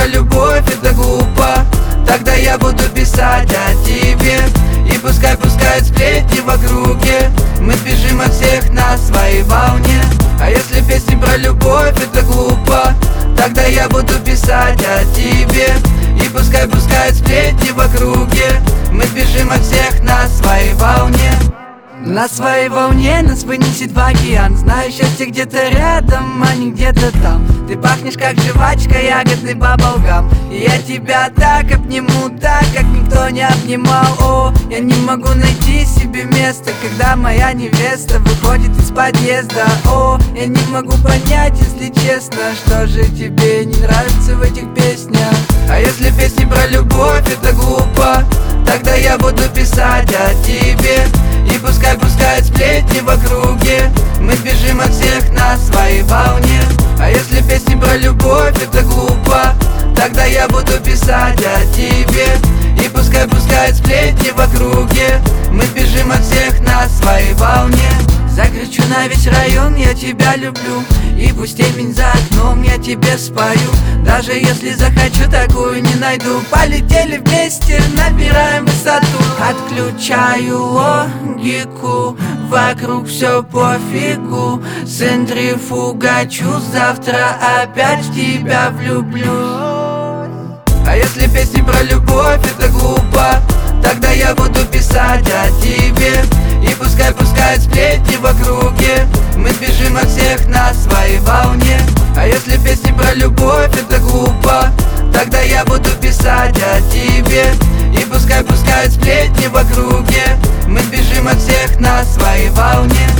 про любовь, это глупо. Тогда я буду писать о тебе. И пускай пускают сплетни в округе, мы бежим от всех на своей волне. А если песни про любовь, это глупо, тогда я буду писать о тебе. И пускай пускают сплетни в округе, мы бежим от всех на своей волне. На своей волне нас вынесет в океан. Знаю, счастье где-то рядом, а не где-то там. Ты пахнешь как жвачка, ягодный баблгам. И я тебя так обниму, так, как никто не обнимал. О, я не могу найти себе место, когда моя невеста выходит из подъезда. О, я не могу понять, если честно, что же тебе не нравится в этих песнях. А если песни про любовь, это глупо, тогда я буду писать о тебе. И пускай пускают сплетни в округе, мы бежим от всех на своей волне. А если песни про любовь, это глупо, тогда я буду писать о тебе. И пускай пускают сплетни в округе, мы бежим от всех на своей волне. Закричу на весь район, я тебя люблю. И пусть темень за окном, я тебе спою. Даже если захочу, такую не найду. Полетели вместе, набираем высоту. Отключаю логику, вокруг все пофигу. Центрифугачу, завтра опять в тебя влюблюсь. А если песни про любовь, это глупо, тогда я буду писать о тебе. И пускай пускают сплетни в округе, мы бежим от всех на своей волне. А если песни про любовь, это глупо, тогда я буду писать о тебе. И пускай пускают сплетни в округе, мы бежим от всех на своей волне.